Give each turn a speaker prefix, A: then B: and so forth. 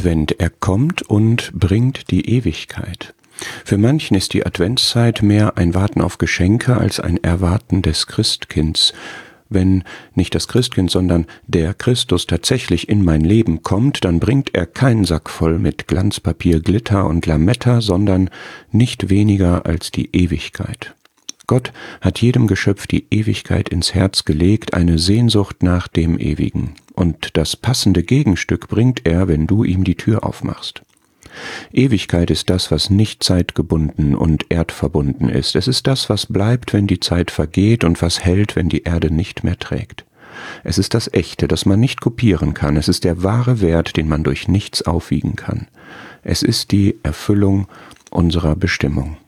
A: Advent, er kommt und bringt die Ewigkeit. Für manchen ist die Adventszeit mehr ein Warten auf Geschenke als ein Erwarten des Christkinds. Wenn nicht das Christkind, sondern der Christus tatsächlich in mein Leben kommt, dann bringt er keinen Sack voll mit Glanzpapier, Glitter und Lametta, sondern nicht weniger als die Ewigkeit. Gott hat jedem Geschöpf die Ewigkeit ins Herz gelegt, eine Sehnsucht nach dem Ewigen. Und das passende Gegenstück bringt er, wenn du ihm die Tür aufmachst. Ewigkeit ist das, was nicht zeitgebunden und erdverbunden ist. Es ist das, was bleibt, wenn die Zeit vergeht und was hält, wenn die Erde nicht mehr trägt. Es ist das Echte, das man nicht kopieren kann. Es ist der wahre Wert, den man durch nichts aufwiegen kann. Es ist die Erfüllung unserer Bestimmung.